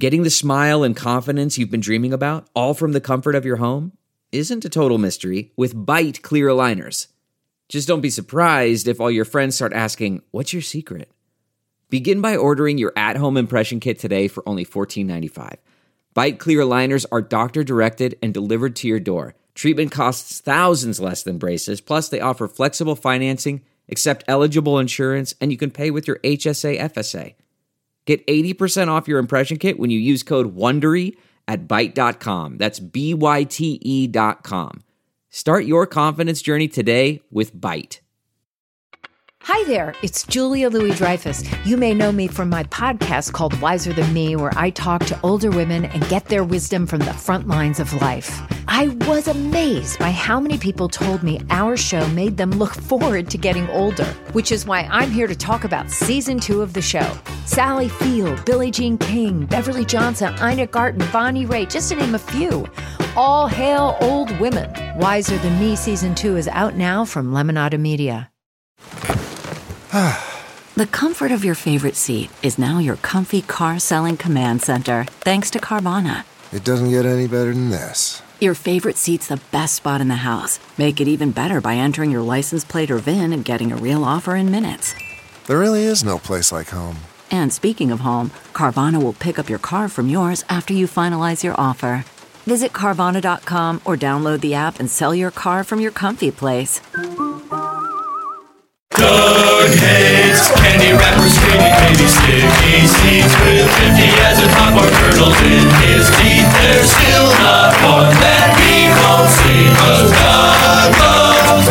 Getting the smile and confidence you've been dreaming about, all from the comfort of your home, isn't a total mystery with Byte clear aligners. Just don't be surprised if all your friends start asking, "What's your secret?" Begin by ordering your at-home impression kit today for only $14.95. Byte clear aligners are doctor-directed and delivered to your door. Treatment costs thousands less than braces, plus they offer flexible financing, accept eligible insurance, and you can pay with your HSA FSA. Get 80% off your impression kit when you use code WONDERY at Byte.com. That's BYTE.com. Start your confidence journey today with Byte. Hi there, it's Julia Louis-Dreyfus. You may know me from my podcast called Wiser Than Me, where I talk to older women and get their wisdom from the front lines of life. I was amazed by how many people told me our show made them look forward to getting older, which is why I'm here to talk about season 2 of the show. Sally Field, Billie Jean King, Beverly Johnson, Ina Garten, Bonnie Raitt, just to name a few. All hail old women. Wiser Than Me season 2 is out now from Lemonada Media. The comfort of your favorite seat is now your comfy car-selling command center, thanks to Carvana. It doesn't get any better than this. Your favorite seat's the best spot in the house. Make it even better by entering your license plate or VIN and getting a real offer in minutes. There really is no place like home. And speaking of home, Carvana will pick up your car from yours after you finalize your offer. Visit Carvana.com or download the app and sell your car from your comfy place. Doug hates candy wrappers, screaming baby sticky seeds with 50 as a top bar kernels in his teeth. There's still not one that he won't see, 'cause Doug loves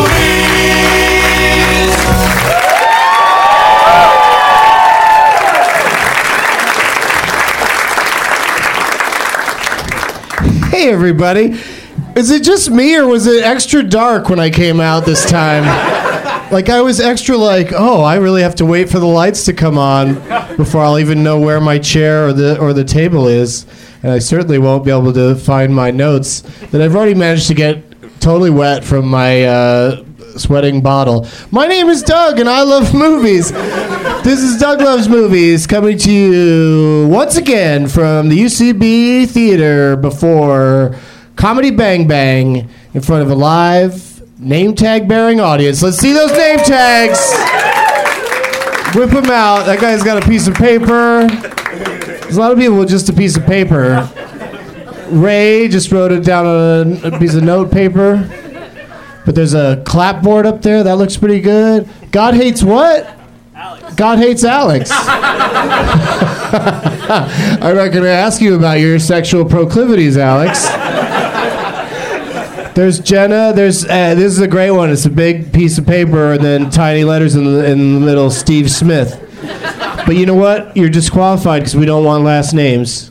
movies. Hey everybody, is it just me or was it extra dark when I came out this time? Like, I was extra like, oh, I really have to wait for the lights to come on before I'll even know where my chair or the table is. And I certainly won't be able to find my notes that I've already managed to get totally wet from my sweating bottle. My name is Doug, and I love movies. This is Doug Loves Movies, coming to you once again from the UCB Theater before Comedy Bang Bang in front of a live name tag bearing audience. Let's see those name tags. Whip them out. That guy's got a piece of paper. There's a lot of people with just a piece of paper. Ray just wrote it down on a piece of note paper. But there's a clapboard up there. That looks pretty good. God hates what? Alex. God hates Alex. I'm not going to ask you about your sexual proclivities, Alex. There's Jenna. This is a great one. It's a big piece of paper and then tiny letters in the middle. Steve Smith. But you know what? You're disqualified because we don't want last names.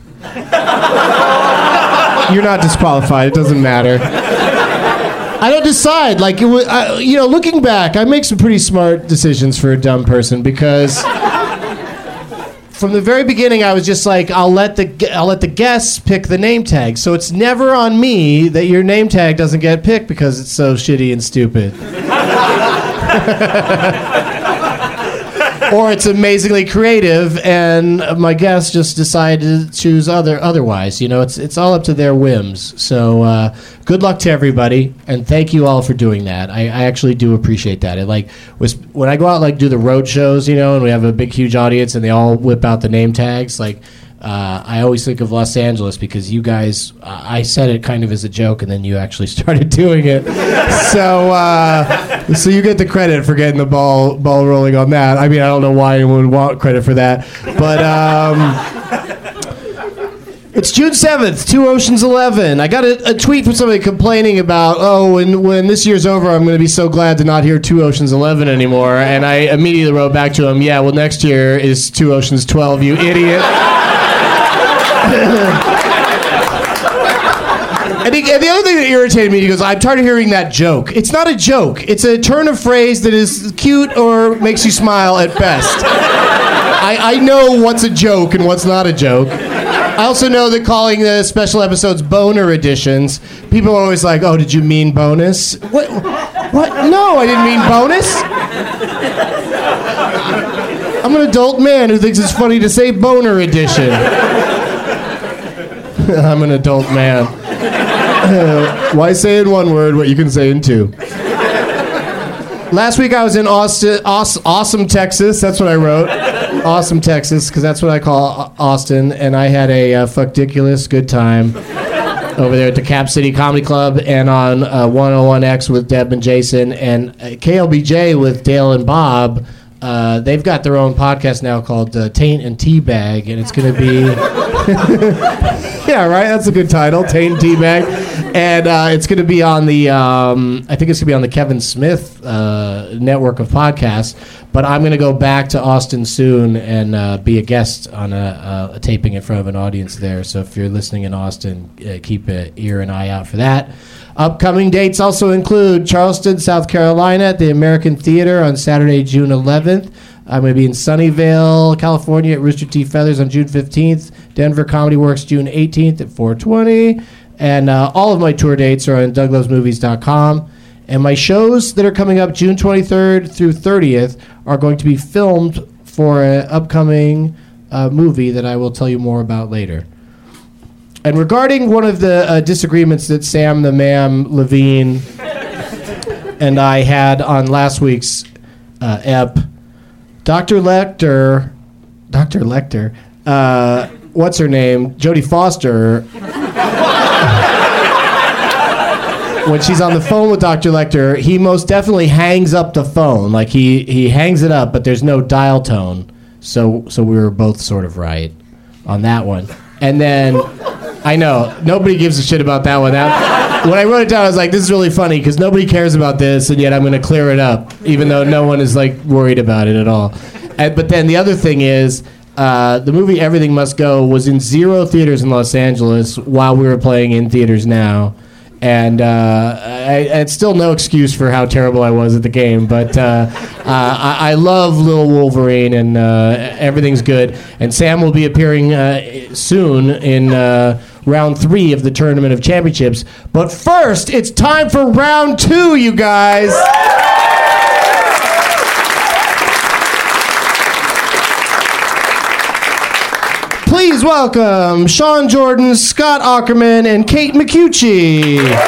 You're not disqualified. It doesn't matter. I don't decide. Like, looking back, I make some pretty smart decisions for a dumb person because from the very beginning, I was just like, I'll let the guests pick the name tag. So it's never on me that your name tag doesn't get picked because it's so shitty and stupid. Or it's amazingly creative, and my guests just decide to choose otherwise. You know, it's all up to their whims. So good luck to everybody, and thank you all for doing that. I actually do appreciate that. It was when I go out do the road shows, and we have a big huge audience, and they all whip out the name tags. I always think of Los Angeles because you guys, I said it kind of as a joke, and then you actually started doing it. So you get the credit for getting the ball rolling on that. I mean, I don't know why anyone would want credit for that, but it's June 7th, 2 Oceans 11. I got a tweet from somebody complaining about, when this year's over, I'm going to be so glad to not hear 2 Oceans 11 anymore. And I immediately wrote back to him, yeah, well, next year is 2 Oceans 12, you idiot. And the other thing that irritated me, he goes, I'm tired of hearing that joke. It's not a joke. It's a turn of phrase that is cute or makes you smile at best. I know what's a joke and what's not a joke. I also know that calling the special episodes boner editions, people are always like, oh, did you mean bonus? What? No, I didn't mean bonus. I'm an adult man who thinks it's funny to say boner edition. I'm an adult man. Why say in one word what you can say in two? Last week I was in Awesome, Texas. That's what I wrote. Awesome, Texas, because that's what I call Austin. And I had a fuckdiculous good time over there at the Cap City Comedy Club and on 101X with Deb and Jason and KLBJ with Dale and Bob. They've got their own podcast now called Taint and Teabag, and it's going to be... yeah, right? That's a good title, Taint and Teabag. And it's going to be on the... I think it's going to be on the Kevin Smith network of podcasts, but I'm going to go back to Austin soon and be a guest on a taping in front of an audience there. So if you're listening in Austin, keep an ear and eye out for that. Upcoming dates also include Charleston, South Carolina at the American Theater on Saturday, June 11th. I'm going to be in Sunnyvale, California at Rooster Teeth Feathers on June 15th. Denver Comedy Works June 18th at 420. And all of my tour dates are on douglovesmovies.com. And my shows that are coming up June 23rd through 30th are going to be filmed for an upcoming movie that I will tell you more about later. And regarding one of the disagreements that Sam the Mam Levine and I had on last week's ep, Dr. Lecter, what's her name? Jodie Foster, when she's on the phone with Dr. Lecter, he most definitely hangs up the phone. Like he hangs it up, but there's no dial tone. So we were both sort of right on that one. And then... I know. Nobody gives a shit about that one. When I wrote it down, I was like, this is really funny because nobody cares about this, and yet I'm going to clear it up, even though no one is like worried about it at all. But then the other thing is, the movie Everything Must Go was in 0 theaters in Los Angeles while we were playing in theaters now. And I had still no excuse for how terrible I was at the game, but I love Little Wolverine, and everything's good. And Sam will be appearing soon in round 3 of the Tournament of Championships. But first, it's time for round 2, you guys. Please welcome Sean Jordan, Scott Aukerman, and Kate McCucci.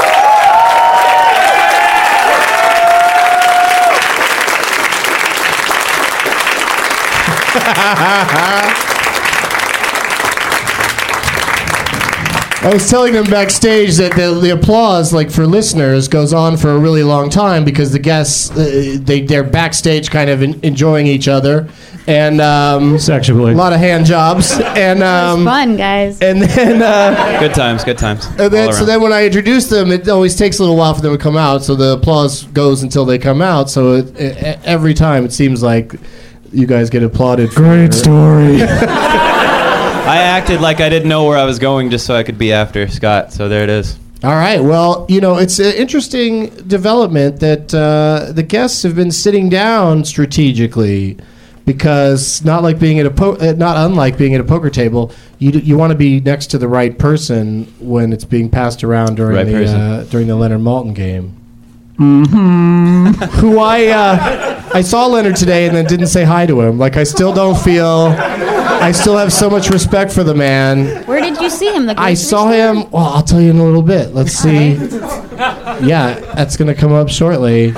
I was telling them backstage that the applause, like for listeners, goes on for a really long time because the guests they're backstage, kind of enjoying each other, and sexually, a lot of hand jobs, and it was fun, guys. And then good times. And then, so then when I introduce them, it always takes a little while for them to come out. So the applause goes until they come out. So every time it seems like you guys get applauded. Great story. I acted like I didn't know where I was going just so I could be after Scott, so there it is. All right. Well, it's an interesting development that the guests have been sitting down strategically because not unlike being at a poker table, you want to be next to the right person when it's being passed around during the Leonard Maltin game. Mm-hmm. Who I saw Leonard today and then didn't say hi to him. Like I still have so much respect for the man. Where did you see him? I saw him. Well, I'll tell you in a little bit. Let's see. Yeah, that's gonna come up shortly.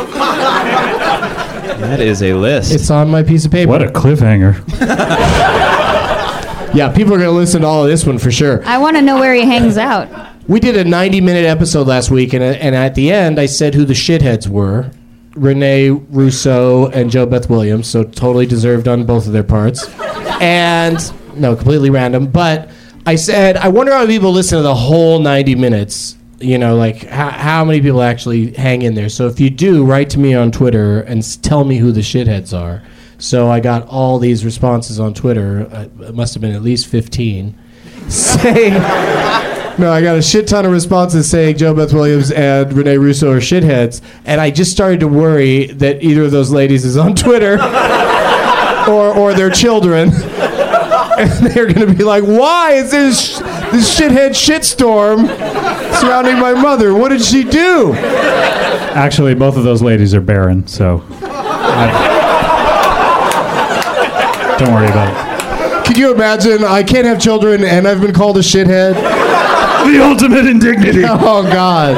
That is a list. It's on my piece of paper. What a cliffhanger. Yeah, people are gonna listen to all of this one for sure. I want to know where he hangs out. We did a 90-minute episode last week, and at the end, I said who the shitheads were. Renee Russo and Jo Beth Williams, so totally deserved on both of their parts. And, no, completely random. But I said, I wonder how many people listen to the whole 90 minutes. Like how many people actually hang in there. So if you do, write to me on Twitter and tell me who the shitheads are. So I got all these responses on Twitter. It must have been at least 15. Saying... No, I got a shit ton of responses saying Jo Beth Williams and Renee Russo are shitheads, and I just started to worry that either of those ladies is on Twitter or their children, and they're going to be like, why is this shithead shitstorm surrounding my mother? What did she do? Actually, both of those ladies are barren, so don't worry about it. Can you imagine? I can't have children, and I've been called a shithead. The ultimate indignity. Oh God.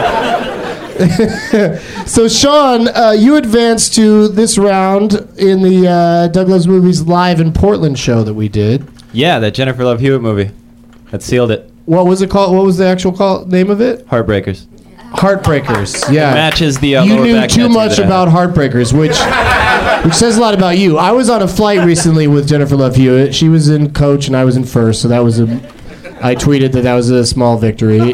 So Sean, you advanced to this round in the Doug Loves Movies Live in Portland show that we did. Yeah, that Jennifer Love Hewitt movie. That sealed it. What was it called? What was the actual name of it? Heartbreakers. Heartbreakers. Yeah. It matches the you lower knew back too tattoo much that I about have. Heartbreakers, which says a lot about you. I was on a flight recently with Jennifer Love Hewitt. She was in coach and I was in first, so that was I tweeted that was a small victory.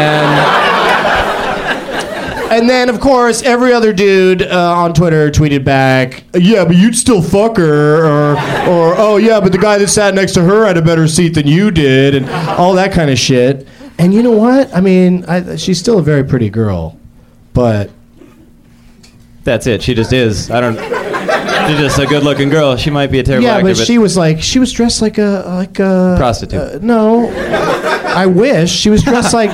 And then, of course, every other dude on Twitter tweeted back, yeah, but you'd still fuck her, or oh, yeah, but the guy that sat next to her had a better seat than you did, and all that kind of shit. And you know what? I mean, she's still a very pretty girl, but... That's it. She just is. She's just a good-looking girl. She might be a terrible actor, but she was dressed like a prostitute. No, I wish she was dressed like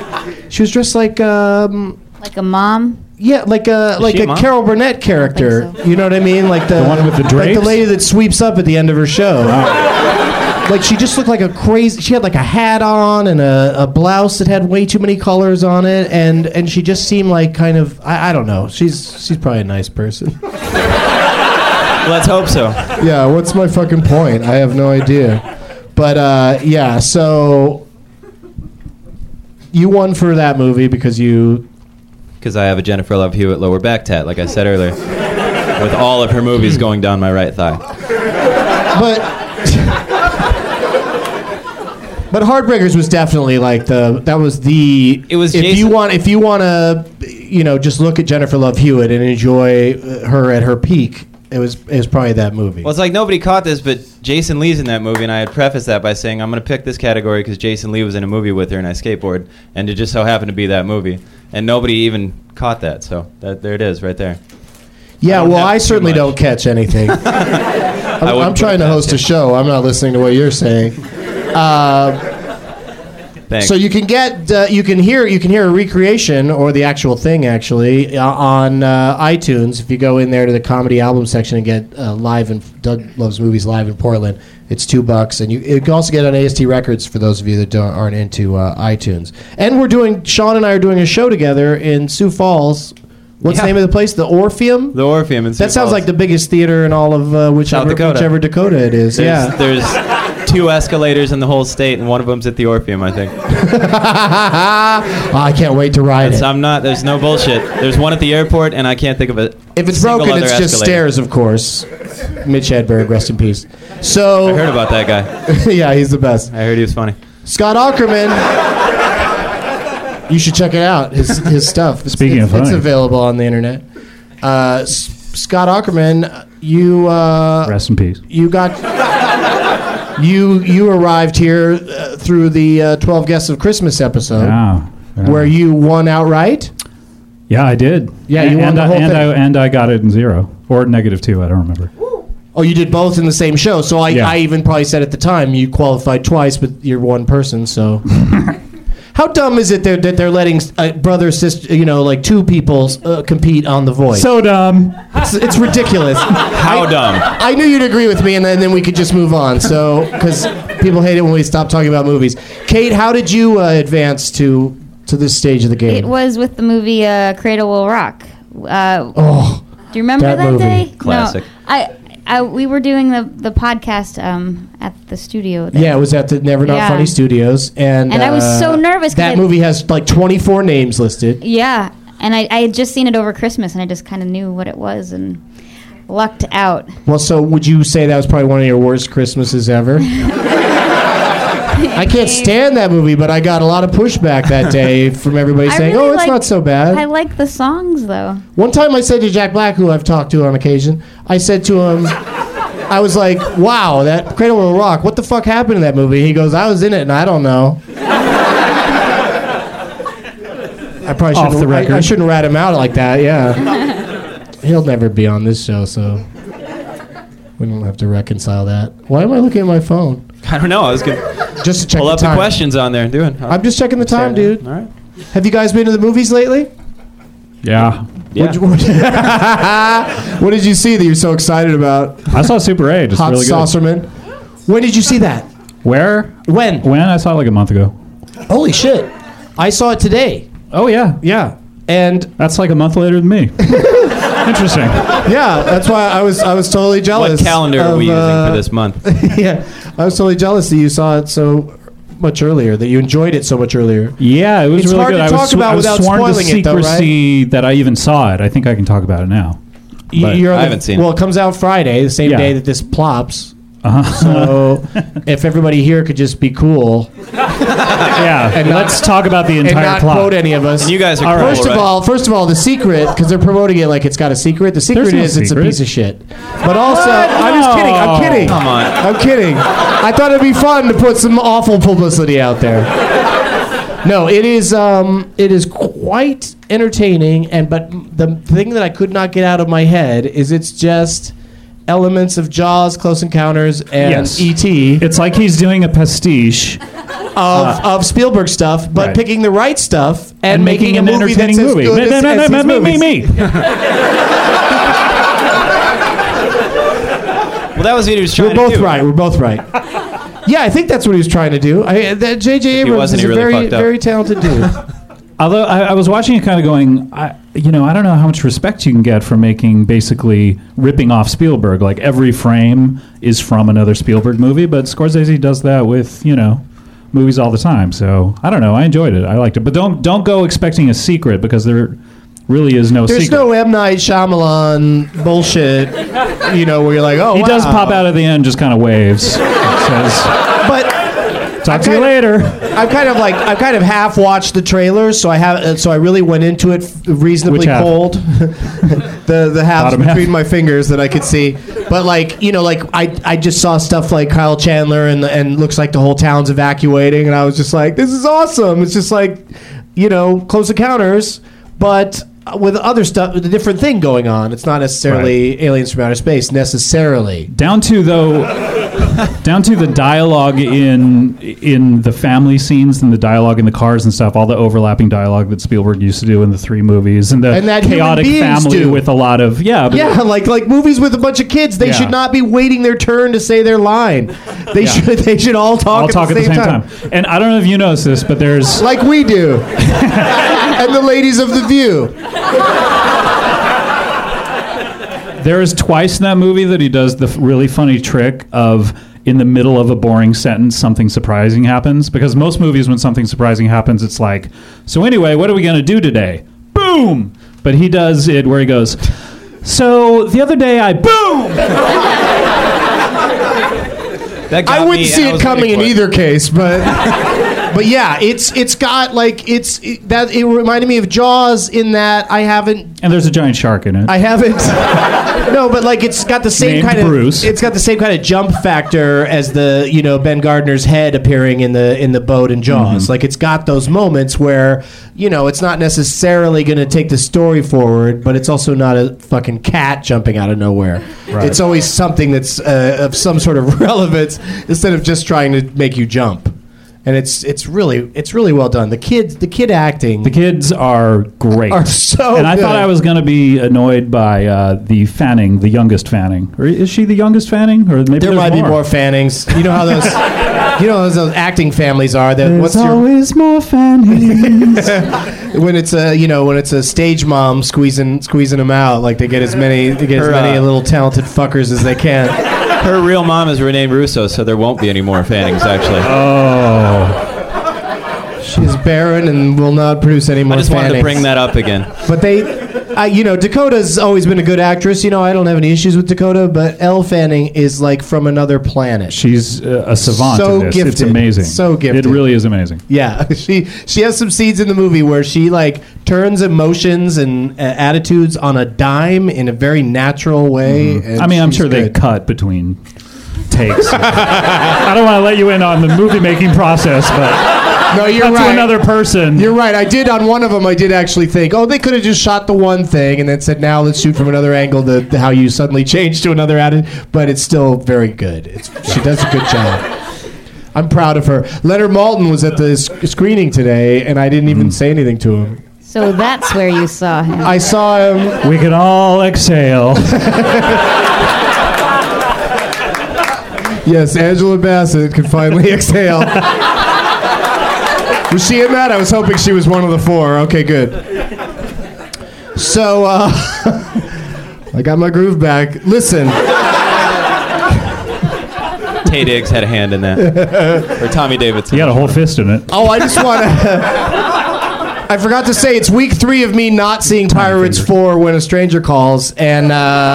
Like a mom? Yeah, like a mom? Carol Burnett character. I think so. You know what I mean? Like the one with the like the drapes? lady that sweeps up at the end of her show. Like she just looked like a crazy. She had like a hat on and a blouse that had way too many colors on it, and she just seemed like kind of I don't know. She's probably a nice person. Let's hope so. Yeah, what's my fucking point? I have no idea. But yeah, so you won for that movie because I have a Jennifer Love Hewitt lower back tat, like I said earlier, with all of her movies going down my right thigh. But Heartbreakers was definitely like It was if Jason- you want to just look at Jennifer Love Hewitt and enjoy her at her peak, it was probably that movie. Well, it's like nobody caught this, but Jason Lee's in that movie, and I had prefaced that by saying I'm going to pick this category because Jason Lee was in a movie with her and I skateboard, and it just so happened to be that movie. And nobody even caught that, so there it is right there. Yeah, well, I too certainly much. don't catch anything. I'm trying to host a show. I'm not listening to what you're saying. Thanks. So you can get you can hear a recreation or the actual thing actually on iTunes if you go in there to the comedy album section and get live in Doug Loves Movies Live in Portland. It's $2, and you can also get it on AST Records for those of you that aren't into iTunes. And Sean and I are doing a show together in Sioux Falls. What's the name of the place? The Orpheum? The Orpheum in Sioux That sounds Falls. like the biggest theater in all of whichever Dakota it is. There's 2 escalators in the whole state, and one of them's at the Orpheum, I think. I can't wait to ride it. There's no bullshit. There's one at the airport, and I can't think of it. If it's broken, it's just stairs, of course. Mitch Hedberg, rest in peace. So I heard about that guy. yeah, he's the best. I heard he was funny. Scott Aukerman. You should check it out. His stuff. Speaking of funny. It's available on the internet. Scott Aukerman, you Rest in peace. you got you arrived here through the 12 Guests of Christmas episode, Yeah. where you won outright. Yeah, I did. Yeah, you won the whole thing. And I got it in 0 or -2. I don't remember. Oh, you did both in the same show. So Yeah. I even probably said at the time you qualified twice, but you're one person. So how dumb is it that they're letting brother sister, like 2 people compete on The Voice? So dumb. It's ridiculous. How dumb? I knew you'd agree with me, and then we could just move on. So because people hate it when we stop talking about movies. Kate, how did you advance to this stage of the game? It was with the movie Cradle Will Rock. Oh, do you remember that that, movie. day? Classic. No, we were doing the podcast at the studio there. yeah, it was at the Never Not Yeah. Funny Studios, and I was so nervous 'cause That movie has like 24 names listed. Yeah, and I had just seen it over Christmas, and I just kind of knew what it was and lucked out. Well, so would you say that was probably one of your worst Christmases ever? I can't stand that movie, but I got a lot of pushback that day from everybody saying, really "Oh, it's like- not so bad." I like the songs though. One time I said to Jack Black, who I've talked to on occasion, I said to him, I was like, "Wow, that Cradle Will Rock, what the fuck happened in that movie?" He goes, "I was in it and I don't know." I probably Off shouldn't, the record. I shouldn't rat him out like that, yeah. He'll never be on this show, so we don't have to reconcile that. Why am I looking at my phone? I don't know. I was going to Just to check pull the up the time. questions on there and do it. I'm just checking the time, dude. All right. Have you guys been to the movies lately? Yeah. Yeah. What did you see that you're so excited about? I saw Super 8. It's Hot really good. Saucerman. When did you see that? Where? When? When? I saw it like a month ago. Holy shit! I saw it today. Oh yeah. Yeah, and That's like a month later than me. Interesting. yeah, that's why I was totally jealous. What calendar are we using for this month? Yeah, I was totally jealous that you saw it so much earlier, that you enjoyed it so much earlier. Yeah, it was It's really hard good. to I talk was, about I was without sworn to spoiling it, though, right? secrecy that I even saw it. I think I can talk about it now. But- You're on I haven't seen it. Well, it comes out Friday, the same Yeah. day that this plops. Uh-huh. So if everybody here could just be cool Yeah, And not- let's talk about the and entire not plot. quote any of us. And you guys are All cool, right. First of all, the secret, because they're promoting it like it's got a secret. The secret There's no is it's a secret. piece of shit. But also, I'm just kidding. I'm kidding. Come on. I'm kidding. I thought it'd be fun to put some awful publicity out there. No, it is quite entertaining, but the thing that I could not get out of my head is it's just elements of Jaws, Close Encounters, and Yes. E.T. It's like he's doing a pastiche of Spielberg stuff, but Right. picking the right stuff and and making a an movie that's entertaining as movie. good as his movies. Me. Well, that was what he was trying We're to both do. right. We're both right. Yeah, I think that's what he was trying to do. J.J. Abrams wasn't, is he a really very, fucked up. very talented dude. Although I was watching it kind of going, I don't know how much respect you can get for making basically ripping off Spielberg. Like every frame is from another Spielberg movie, but Scorsese does that with, movies all the time. So I don't know. I enjoyed it. I liked it. But don't go expecting a secret because there really is no There's secret. no M. Night Shyamalan bullshit, where you're like, oh, He wow. does pop out at the end, just kind of waves. Says, But talk to you later. I've kind of half watched the trailers, so I really went into it reasonably Which half? cold. the halves Bottom half. between my fingers that I could see, but I just saw stuff like Kyle Chandler and looks like the whole town's evacuating, and I was just like, this is awesome. It's just like, Close Encounters, but with other stuff, with a different thing going on. It's not necessarily Aliens from Outer Space necessarily. Down to the dialogue in the family scenes and the dialogue in the cars and stuff, all the overlapping dialogue that Spielberg used to do in the three movies, and that human chaotic beings family do. with a lot of like movies with a bunch of kids. They Yeah. should not be waiting their turn to say their line. They should all talk, all talk at the same time. And I don't know if you noticed this, but there's Like we do. And the ladies of The View. there is twice in that movie that he does the really funny trick of, in the middle of a boring sentence, something surprising happens. Because most movies, when something surprising happens, it's like, so anyway, what are we going to do today? Boom! But he does it where he goes, so the other day I boom! That got I wouldn't me, see and I it was coming waiting in for it. either case, but yeah, it's got like it reminded me of Jaws in that I haven't And there's a giant shark in it. no, but like it's got the same Named kind of Bruce. it's got the same kind of jump factor as the Ben Gardner's head appearing in the boat in Jaws. Mm-hmm. Like it's got those moments where it's not necessarily going to take the story forward, but it's also not a fucking cat jumping out of nowhere. Right. It's always something that's of some sort of relevance instead of just trying to make you jump. And it's really well done. The kid acting. The kids are great. Are so And I good. thought I was going to be annoyed by the youngest Fanning. Or is she the youngest Fanning? Or maybe There there's might be more Fannings. You know how those those acting families are. There's always more Fannings. When it's a stage mom squeezing them out, like they get as many little talented fuckers as they can. Her real mom is Renee Russo, so there won't be any more Fannings, actually. She's barren and will not produce any more I just wanted to Fannings. bring that up again. But Dakota's always been a good actress. I don't have any issues with Dakota, but Elle Fanning is like from another planet. She's a savant So in this. It's gifted. amazing. So gifted. It really is amazing. Yeah, she has some scenes in the movie where she like turns emotions and attitudes on a dime in a very natural way. And I mean, I'm she's sure they good. cut between takes. I don't want to let you in on the movie making process, but No, you're cut right. to another person. You're right. I did on one of them. I did actually think, they could have just shot the one thing and then said, now let's shoot from another angle. How you suddenly change to another attitude, but it's still very good. She does a good job. I'm proud of her. Leonard Maltin was at the screening today, and I didn't even say anything to him. So that's where you saw him. I saw him. We can all exhale. Yes, Angela Bassett could finally exhale. Was she in that? I was hoping she was one of the four. Okay, good. So, I got my groove back. Listen. Tay Diggs had a hand in that. Or Tommy Davidson. You got a whole fist in it. Oh, I just want to... I forgot to say, it's week 3 of me not seeing Pirates 4 When a Stranger Calls, and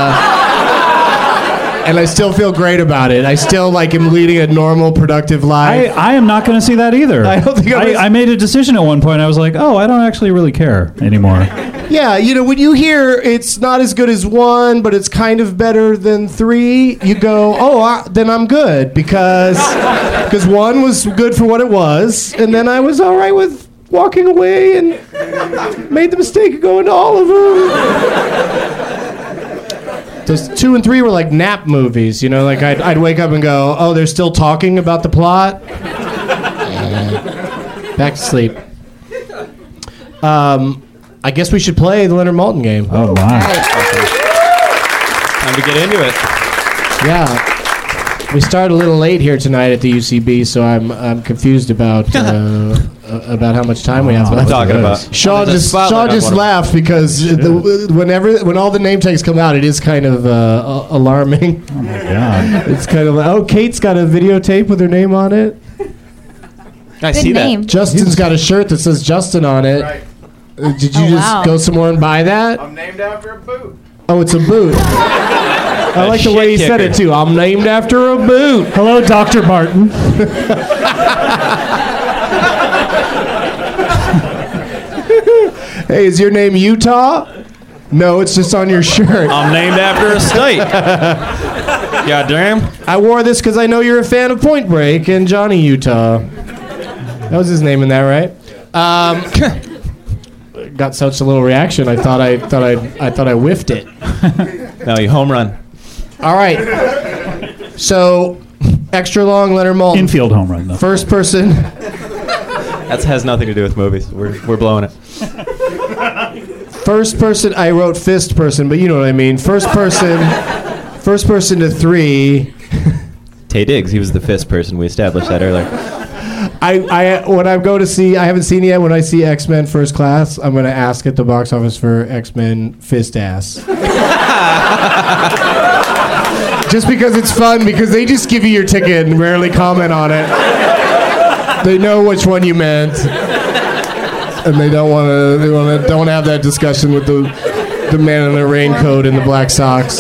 I still feel great about it. I still am leading a normal, productive life. I am not going to see that either. I don't think I made a decision at one point. I was like, oh, I don't actually really care anymore. Yeah, when you hear it's not as good as 1, but it's kind of better than 3, you go, then I'm good, because 1 was good for what it was, and then I was all right with walking away and made the mistake of going to all of them. Those 2 and 3 were like nap movies, I'd wake up and go, oh, they're still talking about the plot? Back to sleep. I guess we should play the Leonard Maltin game. Oh, my. Time to get into it. Yeah. We started a little late here tonight at the UCB, so I'm confused about how much time we have left. Talking about Shaw just laughed because when all the name tags come out, it is kind of alarming. Oh my god! It's kind of like, Kate's got a videotape with her name on it. I Good see name. that. Justin's got a shirt that says Justin on it. Right. Did you just go somewhere and buy that? I'm named after a boot. Oh, it's a boot. I like the way he said it too. I'm named after a boot. Hello, Dr. Martin. Hey, is your name Utah? No, it's just on your shirt. I'm named after a state. God damn. I wore this because I know you're a fan of Point Break and Johnny Utah. That was his name in that, right? Got such a little reaction. I thought I whiffed it. No, you home run. All right. So, extra long Leonard Maltin. Infield home run, though. First person. That has nothing to do with movies. We're blowing it. First person. I wrote fist person, but you know what I mean. First person to 3. Tay Diggs, he was the fist person. We established that earlier. When I go to see, I haven't seen it yet. When I see X-Men First Class, I'm going to ask at the box office for X-Men Fist Ass. Just because it's fun, because they just give you your ticket and rarely comment on it. They know which one you meant, and they don't want to. Don't have that discussion with the man in the raincoat and the black socks,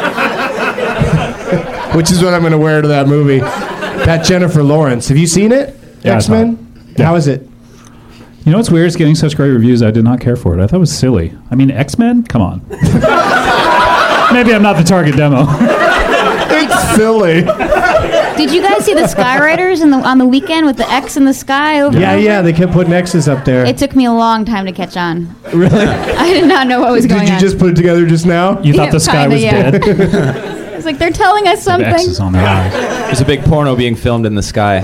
which is what I'm going to wear to that movie. That Jennifer Lawrence. Have you seen it? Yeah, X-Men? Yeah. How is it? You know what's weird? It's getting such great reviews. I did not care for it. I thought it was silly. I mean, X-Men? Come on. Maybe I'm not the target demo. It's silly. Did you guys see the Skywriters on the weekend with the X in the sky over? Yeah. They kept putting X's up there. It took me a long time to catch on. Really? I did not know what was going on. Did you just put it together just now? You thought the sky Kinda, was yeah. dead? It's like they're telling us The something. X is on their eyes. There's a big porno being filmed in the sky.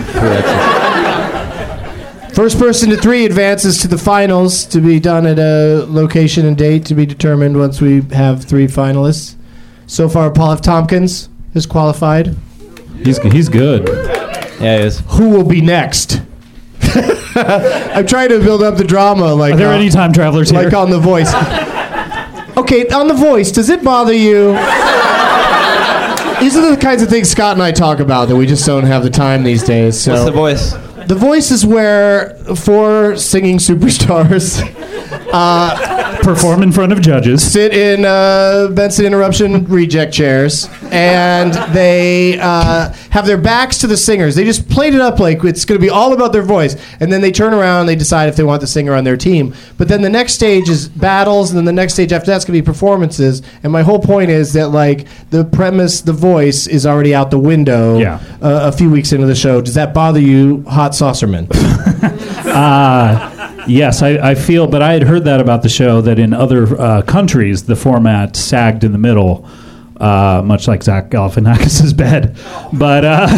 First person to 3 advances to the finals to be done at a location and date to be determined once we have 3 finalists. So far, Paul F. Tompkins is qualified. He's good. Yeah, he is. Who will be next? I'm trying to build up the drama. Are there any time travelers here? Like on The Voice. Okay, on The Voice, does it bother you? These are the kinds of things Scott and I talk about that we just don't have the time these days. So. What's The Voice? The Voice is where 4 singing superstars perform in front of judges, sit in Benson Interruption reject chairs, and they have their backs to the singers. They just played it up like it's going to be all about their voice, and then they turn around and they decide if they want the singer on their team. But then the next stage is battles, and then the next stage after that's going to be performances. And my whole point is that like the premise, The Voice, is already out the window. Yeah. A few weeks into the show. Does that bother you, Hot Saucerman? Yes, I feel, but I had heard that about the show, that in other countries, the format sagged in the middle, much like Zach Galifianakis' bed. But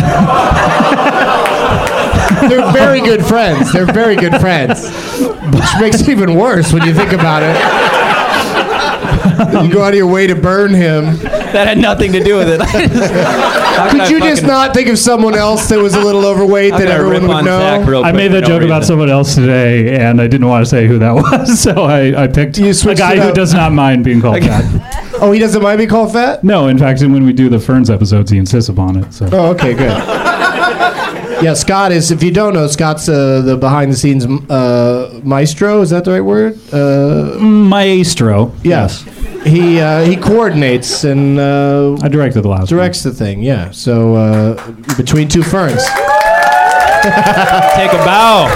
they're very good friends. They're very good friends. Which makes it even worse when you think about it. You go out of your way to burn him. That had nothing to do with it. Could you just not think of someone else that was a little overweight that everyone would know? I made that joke about someone else today, and I didn't want to say who that was, so I picked a guy who does not mind being called fat. Oh, he doesn't mind being called fat? No, in fact, when we do the Ferns episodes, he insists upon it. So. Oh, okay, good. Yeah, Scott is, if you don't know, Scott's the behind-the-scenes maestro. Is that the right word? Maestro. Yes. He coordinates and... I directed the last Directs the thing, yeah. So, between two ferns. Take a bow.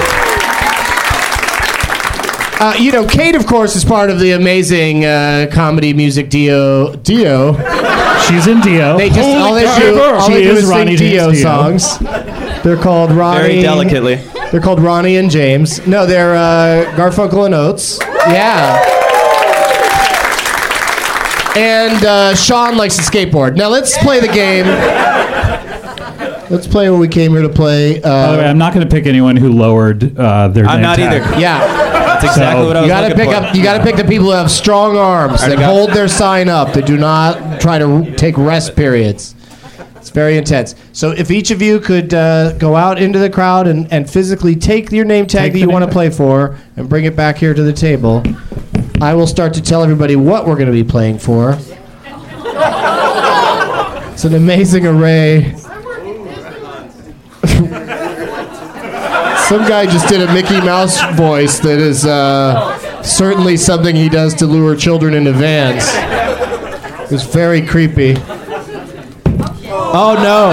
Kate, of course, is part of the amazing comedy music Dio. She's in Dio. They just all they do is sing Dio songs. They're called Ronnie. Very delicately. They're called Ronnie and James. No, they're Garfunkel and Oates. Yeah. And Sean likes to skateboard. Now let's play the game. Let's play what we came here to play. By the way, I'm not going to pick anyone who lowered their I'm not tag. either. Yeah. That's exactly what I was looking for. You got to pick the people who have strong arms that hold their sign up. That do not try to take rest periods. It's very intense. So if each of you could go out into the crowd and physically take your name tag that you want to play for and bring it back here to the table, I will start to tell everybody what we're going to be playing for. It's an amazing array. Some guy just did a Mickey Mouse voice that is certainly something he does to lure children into vans. It was very creepy. Oh no!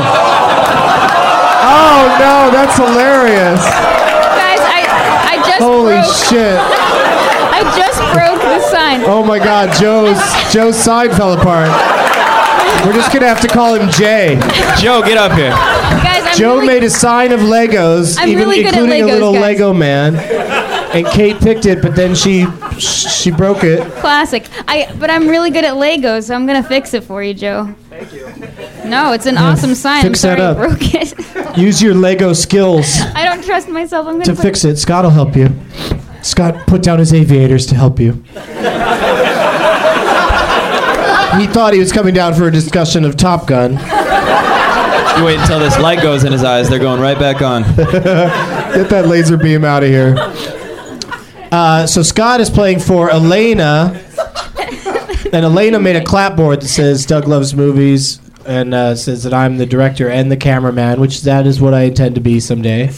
Oh no! That's hilarious! Guys, I just Holy shit! I just broke the sign. Oh my God! Joe's sign fell apart. We're just gonna have to call him Jay. Joe, get up here. Guys, Joe made a sign of Legos, really good at including Legos, a little guys. Lego man. And Kate picked it, but then she broke it. Classic. But I'm really good at Legos, so I'm gonna fix it for you, Joe. Thank you. No, it's an awesome sign. Fix I'm sorry that up. I broke it. Use your Lego skills I don't trust myself. I'm gonna to fix it. Scott will help you. Scott put down his aviators to help you. He thought he was coming down for a discussion of Top Gun. You wait until this light goes in his eyes. They're going right back on. Get that laser beam out of here. So Scott is playing for Elena. And Elena made a clapboard that says Doug Loves Movies and says that I'm the director and the cameraman, which that is what I intend to be someday.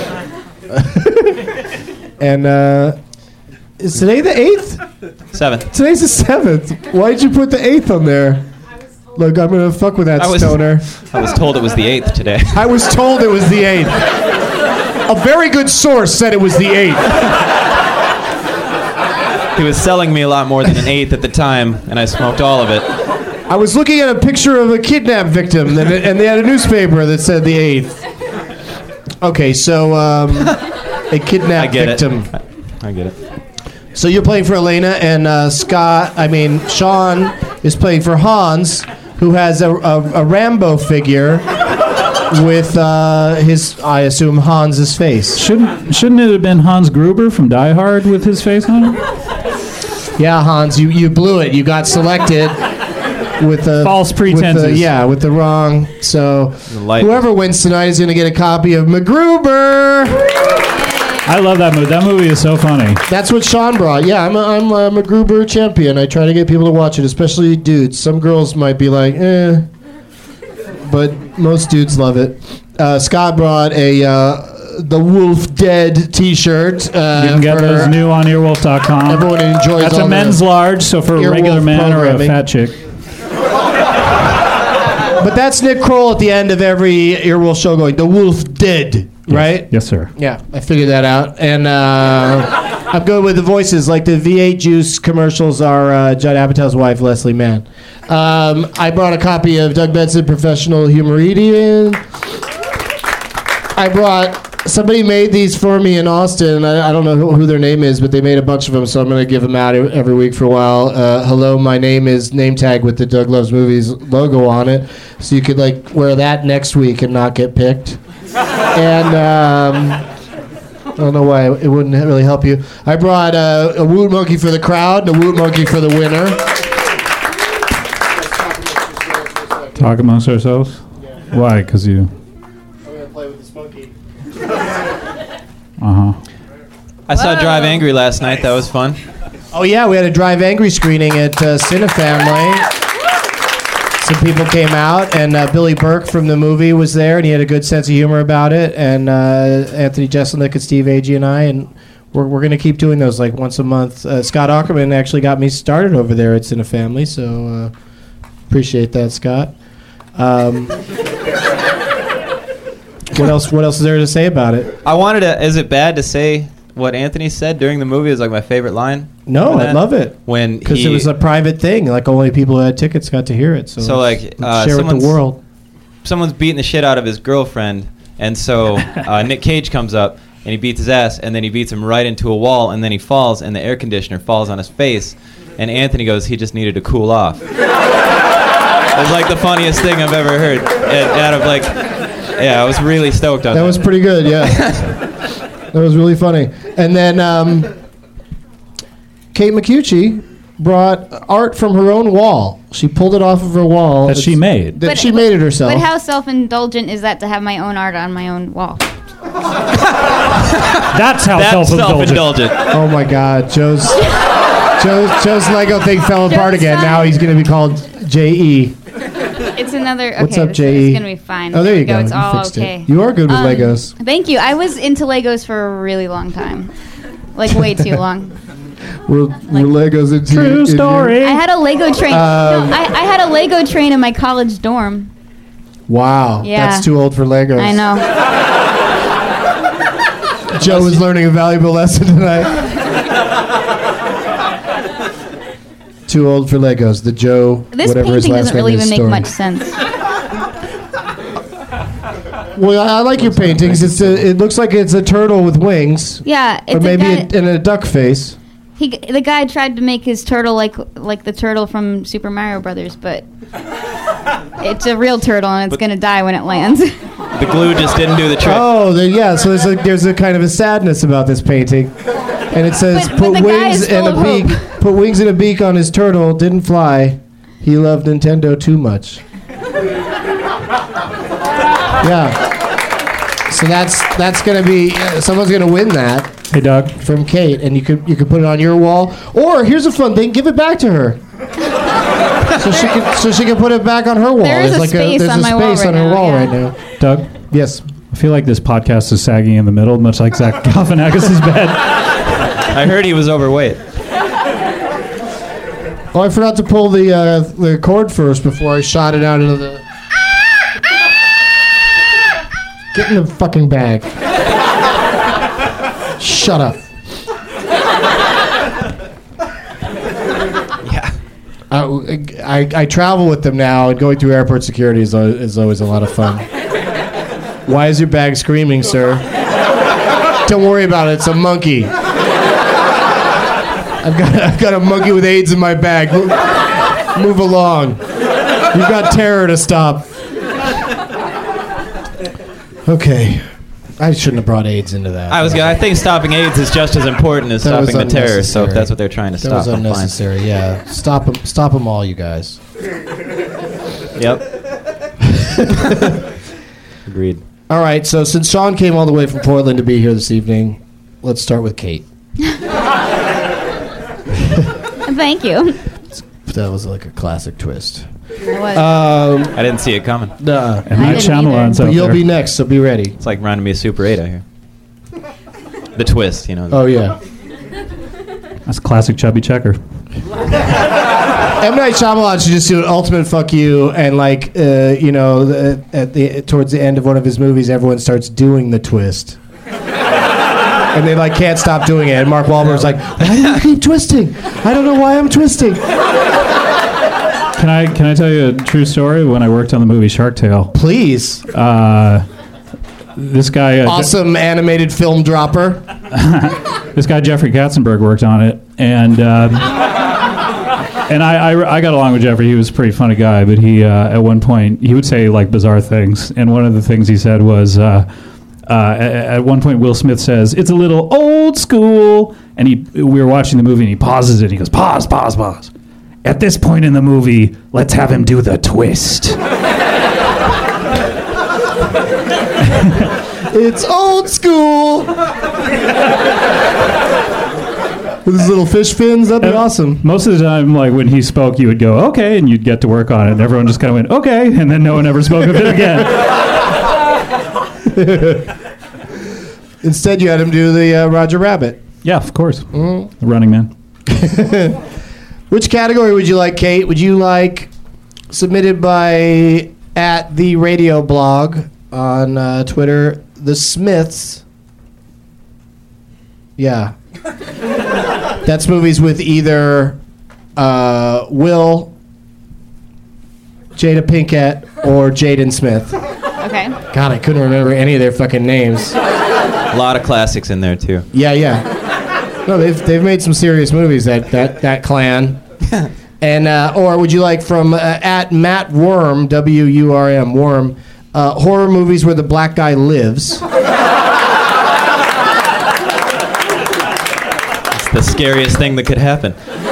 And is today the 8th? 7th. Today's the 7th. Why did you put the 8th on there? Look, I'm going to fuck with that stoner. I was told it was the 8th today. I was told it was the 8th. A very good source said it was the 8th. He was selling me a lot more than an 8th at the time, and I smoked all of it. I was looking at a picture of a kidnap victim, and they had a newspaper that said the 8th. Okay, so a kidnap victim. I get it. So you're playing for Elena, and Sean is playing for Hans, who has a Rambo figure with I assume Hans's face. Shouldn't it have been Hans Gruber from Die Hard with his face on it? Yeah, Hans, you blew it. You got selected with the false pretenses. With the wrong. So whoever wins tonight is going to get a copy of MacGruber. I love that movie. That movie is so funny. That's what Sean brought. Yeah, I'm a MacGruber champion. I try to get people to watch it, especially dudes. Some girls might be like, but most dudes love it. Scott brought the Wolf Dead T-shirt. You can get those new on earwolf.com. Everyone enjoys. That's all a men's large, so for a Earwolf regular man programming. or a fat chick. But that's Nick Kroll at the end of every Earwolf show going, the Wolf Dead, right? Yes, sir. Yeah, I figured that out. And I'm good with the voices. Like the V8 Juice commercials are Judd Apatow's wife, Leslie Mann. I brought a copy of Doug Benson, Professional Humoridian. I brought... Somebody made these for me in Austin. I don't know who their name is, but they made a bunch of them, so I'm going to give them out every week for a while. Hello, my name is name tag with the Doug Loves Movies logo on it, so you could like wear that next week and not get picked. And I don't know why it wouldn't really help you. I brought a Woot Monkey for the crowd and a Woot Monkey for the winner. Talk amongst ourselves? Yeah. Why? Because you... I'm going to play with this monkey. Uh-huh. I saw Drive Angry last night. That was fun. Oh, yeah, we had a Drive Angry screening at Cinefamily. Some people came out, and Billy Burke from the movie was there, and he had a good sense of humor about it, and Anthony Jeselnik and Steve Agee and I, and we're going to keep doing those like once a month. Scott Aukerman actually got me started over there at Cinefamily, so appreciate that, Scott. What else is there to say about it? I wanted to... Is it bad to say what Anthony said during the movie? Is like my favorite line. No, I love it. Because it was a private thing. Like, only people who had tickets got to hear it. So like, share with the world. Someone's beating the shit out of his girlfriend, and so Nick Cage comes up, and he beats his ass, and then he beats him right into a wall, and then he falls, and the air conditioner falls on his face, and Anthony goes, he just needed to cool off. It was like the funniest thing I've ever heard. Out of like... Yeah, I was really stoked on that. That was pretty good, yeah. That was really funny. And then Kate McCucci brought art from her own wall. She pulled it off of her wall. That she made. She made it herself. But how self-indulgent is that to have my own art on my own wall? That's how self-indulgent. Oh my God, Joe's Lego thing fell apart again. Now he's going to be called J.E. It's another... Okay, What's up, this J.E.? is going to be fine. Oh, there you go. It's You all fixed okay. it. You are good with Legos. Thank you. I was into Legos for a really long time. Like, way too long. We're Legos into True story. I had a Lego train. I had a Lego train in my college dorm. Wow. Yeah. That's too old for Legos. I know. Joe was learning a valuable lesson tonight. Too old for Legos. The Joe, This whatever his painting last doesn't really name is, even make story. much sense. Well, I like your paintings. It looks like it's a turtle with wings. Yeah, it's Or maybe a guy, in a duck face. the guy tried to make his turtle like the turtle from Super Mario Brothers, but it's a real turtle and it's going to die when it lands. The glue just didn't do the trick. Oh, yeah. So there's a kind of a sadness about this painting, and it says, But the guy is full of hope. Put wings and a beak on his turtle. Didn't fly. He loved Nintendo too much. Yeah. So that's gonna be someone's gonna win that. Hey, Doug. From Kate, and you could put it on your wall. Or here's a fun thing: give it back to her. so she can put it back on her wall. There's a space on my wall right now, yeah. right now. Doug? Yes. I feel like this podcast is sagging in the middle, much like Zach Galifianakis' bed. I heard he was overweight. Oh, I forgot to pull the cord first before I shot it out into the... Get in the fucking bag. Shut up. Yeah. I travel with them now, and going through airport security is always a lot of fun. Why is your bag screaming, sir? Don't worry about it. It's a monkey. I've got a monkey with AIDS in my bag. Move along. You've got terror to stop. Okay. I shouldn't have brought AIDS into that. I think stopping AIDS is just as important as That was stopping the terror. So if unnecessary. that's what they're trying to That stop, was I'm fine. unnecessary. Yeah. Stop them all, you guys. Yep. Agreed. All right. So since Sean came all the way from Portland to be here this evening, let's start with Kate. Thank you. That was like a classic twist. It was. I didn't see it coming. Nah. And Night Shyamalan's But out you'll there. be next, so be ready. It's like reminding me of Super 8 out here. The twist, you know. Oh, yeah. That's classic chubby checker. M. Night Shyamalan should just do an ultimate fuck you, and like, towards the end of one of his movies, everyone starts doing the twist. And they like can't stop doing it. And Mark Wahlberg's like, why do you keep twisting? I don't know why I'm twisting. Can I tell you a true story? When I worked on the movie Shark Tale, Please. this guy, Awesome animated film dropper. this guy Jeffrey Katzenberg worked on it, and I got along with Jeffrey. He was a pretty funny guy, but he at one point he would say like bizarre things, and one of the things he said was. At one point, Will Smith says, "It's a little old school," and we were watching the movie, and he pauses it, and he goes, "Pause. At this point in the movie, let's have him do the twist." It's old school. With his little fish fins, that'd be awesome. Most of the time, like when he spoke, you would go, okay, and you'd get to work on it. And everyone just kind of went, okay, and then no one ever spoke of it again. Instead, you had him do the Roger Rabbit. Yeah, of course. The Running Man. Which category would you like, Kate? Would you like submitted by at the radio blog on Twitter, The Smiths? Yeah. That's movies with either Will, Jada Pinkett, or Jaden Smith. Okay. God, I couldn't remember any of their fucking names. A lot of classics in there too. Yeah. No, they've made some serious movies. That clan. And or would you like from at Matt Worm, WURM Worm, horror movies where the black guy lives? It's the scariest thing that could happen.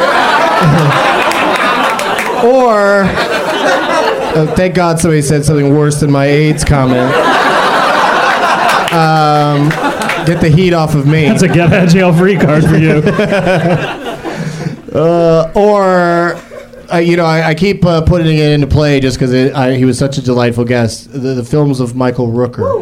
Or thank God somebody said something worse than my AIDS comment. Get the heat off of me. That's a get out of jail free card for you. I keep putting it into play just because he was such a delightful guest. The films of Michael Rooker.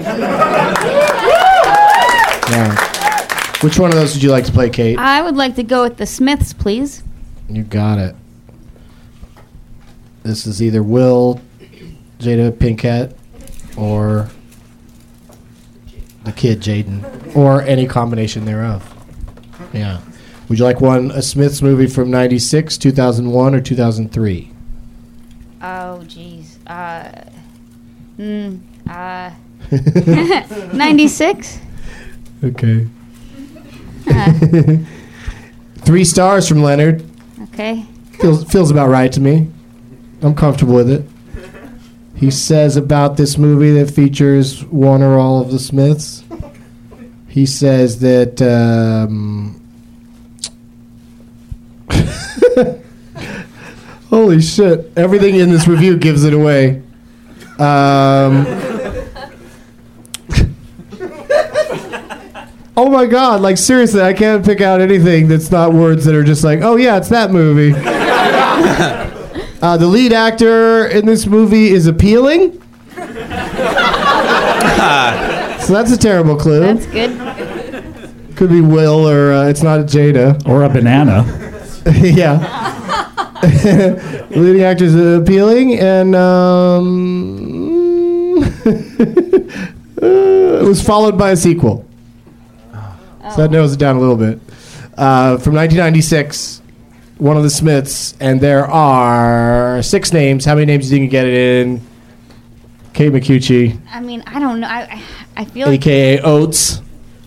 Yeah. Which one of those would you like to play, Kate? I would like to go with The Smiths, please. You got it. This is either Will, Jada Pinkett, or the kid Jaden, or any combination thereof. Yeah. Would you like a Smiths movie from 96, 2001, or 2003? Oh, jeez. 96? Okay. 3 stars from Leonard. Okay. Feels about right to me. I'm comfortable with it. He says about this movie that features one or all of the Smiths, he says that holy shit, everything in this review gives it away. Oh my God, like seriously, I can't pick out anything that's not words that are just like, oh yeah, it's that movie. The lead actor in this movie is appealing. So that's a terrible clue. That's good. Could be Will, or it's not Jada. Or a banana. Yeah. The leading actor is appealing, and it was followed by a sequel. So that narrows it down a little bit. From 1996, one of the Smiths, and there are 6 names. How many names do you think you can get it in? Kate McCucci. I mean, I don't know. I feel like... A.K.A. Oates.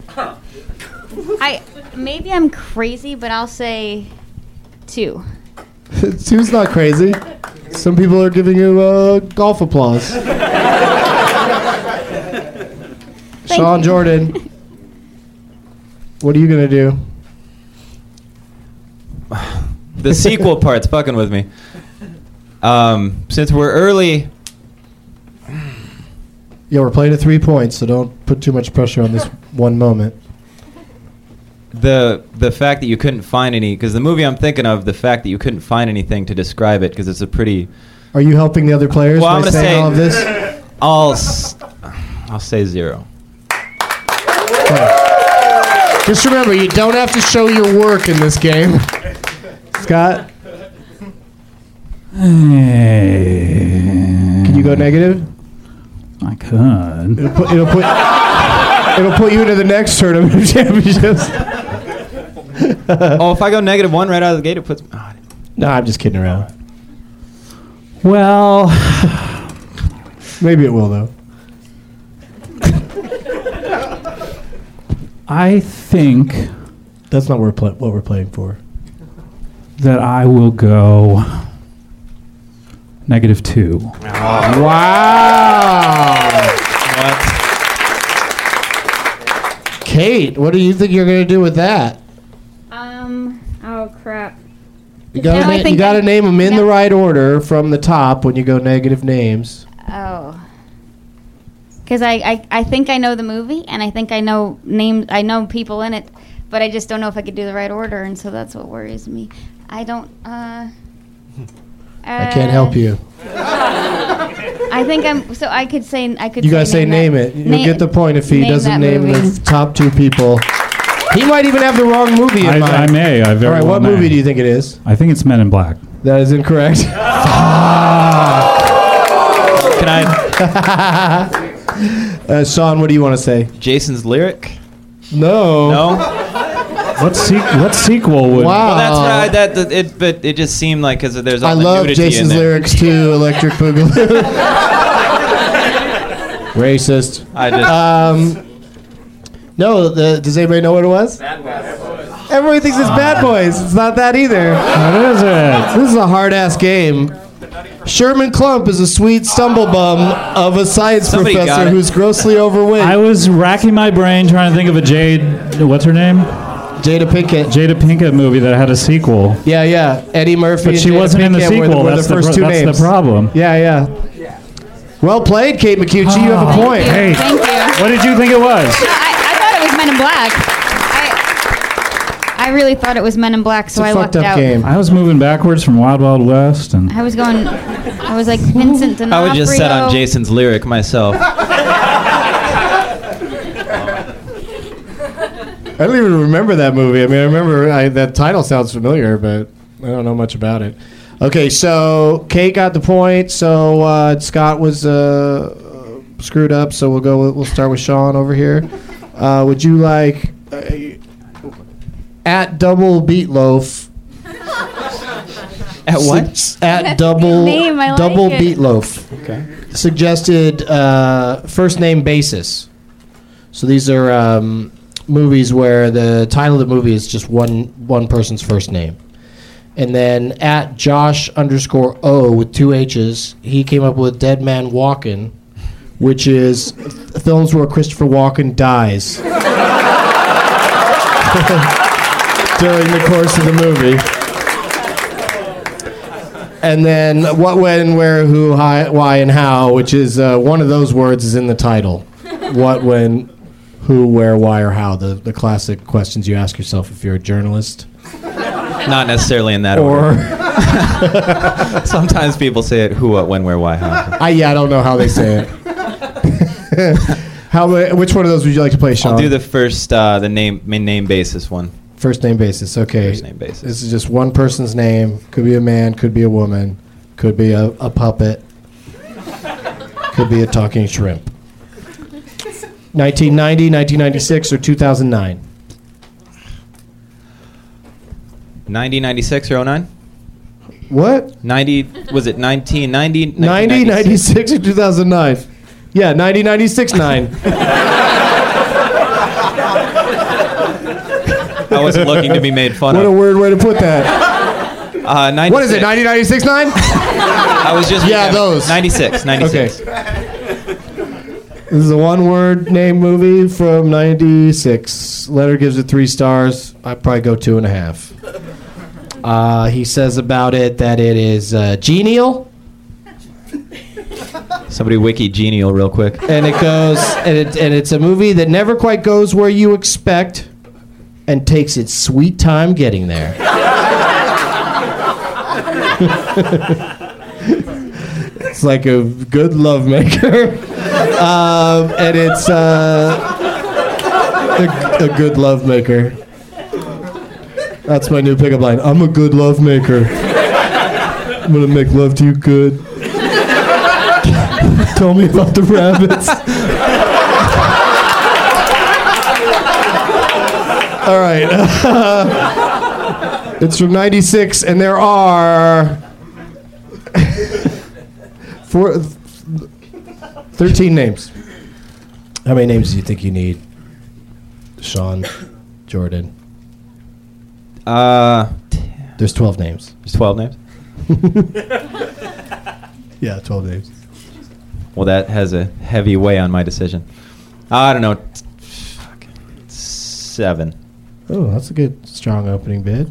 Maybe I'm crazy, but I'll say 2. 2's not crazy. Some people are giving you golf applause. Sean Jordan. What are you going to do? The sequel part's fucking with me. Since we're early... Yeah, we're playing at 3 points, so don't put too much pressure on this one moment. The fact that you couldn't find any... Because the movie I'm thinking of, the fact that you couldn't find anything to describe it, because it's a pretty... Are you helping the other players Well, I'm by gonna saying say- all of this? I'll say 0. Just remember, you don't have to show your work in this game. Scott? Can you go negative? I could. It'll put you into the next tournament of championships. Oh, if I go -1 right out of the gate, it puts... No, I'm just kidding around. Well... Maybe it will, though. I think That's not what we're playing for. that I will go -2. Wow. What? Kate, what do you think you're going to do with that? Oh crap. You Now I got think to I- name them in the now- right order from the top when you go negative names. Oh. Because I think I know the movie, and I think I know names. I know people in it, but I just don't know if I could do the right order, and so that's what worries me. I don't. I can't help you. I think I'm. So I could say. I could. You gotta say name it. You'll get the point if he doesn't name the top two people. He might even have the wrong movie in mind. I may. I very All right, well what may. movie do you think it is? I think it's Men in Black. That is incorrect. Can I? Sean, what do you want to say? Jason's Lyric? No. No? What sequel would? Wow. Well, that's right. But it just seemed like because there's all I the love nudity Jason's in there. lyrics too. Electric Boogaloo. Racist. I just No. Does anybody know what it was? Bad Boys. Everybody thinks it's Bad Boys. It's not that either. What is it? This is a hard ass game. Sherman Klump is a sweet stumblebum of a science Somebody got professor it. who's grossly overweight. I was racking my brain trying to think of a Jade. What's her name? Jada Pinkett. Jada Pinkett movie that had a sequel. Yeah. Eddie Murphy. But and she Jada wasn't in the Pinkett sequel. Were the That's first two that's names. the problem. Yeah. Well played, Kate McCucci. You have a point. Hey, Thank you. what did you think it was? I thought it was Men in Black. I really thought it was Men in Black, so It's a I fucked lucked up out. game. I was moving backwards from Wild Wild West, and I was like Vincent D'Onofrio. I would just set on Jason's Lyric myself. I don't even remember that movie. I mean, I remember that title sounds familiar, but I don't know much about it. Okay, so Kate got the point. So Scott was screwed up. So we'll start with Sean over here. Would you like at double Beatloaf? At what? At That's double a good name. I like double it. Beatloaf. Okay. Suggested first name basis. So these are movies where the title of the movie is just one person's first name. And then at Josh_O with 2 H's, he came up with Dead Man Walkin', which is films where Christopher Walken dies during the course of the movie. And then what, when, where, who, why, and how, which is one of those words is in the title. What, when, who, where, why, or how. The classic questions you ask yourself if you're a journalist. Not necessarily in that Or order. Sometimes people say it who, what, when, where, why, how. I don't know how they say it. Which one of those would you like to play, Sean? I'll do the first, the name basis one. First name basis. Okay. First name basis. This is just one person's name. Could be a man. Could be a woman. Could be a puppet. Could be a talking shrimp. 1990, 1996, or 2009? 90, 96, or 09? What? 90, was it 1990? 90, 96, or 2009? Yeah, 90, 96, 9. I wasn't looking to be made fun What a of. weird way to put that. 96. What is it, 90, 96, 9? I was just... Yeah, those. 96, 96. This is a one-word name movie from 96. Letter gives it 3 stars. I'd probably go 2.5. He says about it that it is genial. Somebody wiki genial real quick. And it goes, and it's a movie that never quite goes where you expect and takes its sweet time getting there. It's like a good love maker. And it's a good love maker. That's my new pickup line. I'm a good love maker. I'm gonna make love to you good. Tell me about the rabbits. All right. It's from 96, and there are 13 names. How many names do you think you need, Sean, Jordan? There's 12 names. There's 12 names? Yeah, 12 names. Well, that has a heavy weight on my decision. I don't know. 7. Oh, that's a good, strong opening bid.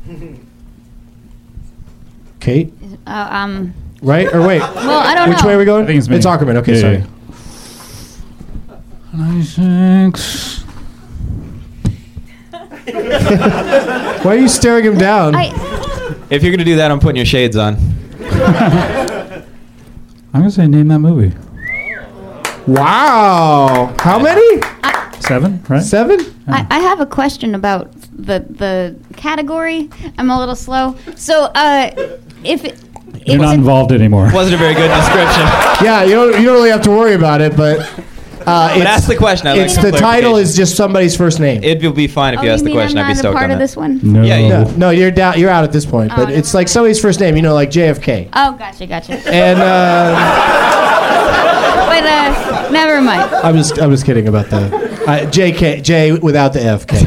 Kate? Right? Right? Or wait. Well, I don't know. Which way are we going? I think it's me. It's Ackerman. Okay, Yeah, sorry. yeah. 26. Why are you staring him down? If you're gonna do that, I'm putting your shades on. I'm gonna say name that movie. Wow. How many? 7, right? 7? I have a question about the category. I'm a little slow. So, You're not involved anymore. Wasn't a very good description. Yeah, you don't really have to worry about it, but ask the question. I'd like It's some the title clarification. is just somebody's first name. It will be fine if you ask the question. I'd be I'm not a stoked part on of that. this one? No. Yeah, No, you're down. You're out at this point, but no. it's like somebody's first name. You know, like JFK. Oh, gotcha. And But never mind. I'm just kidding about the J without the FK.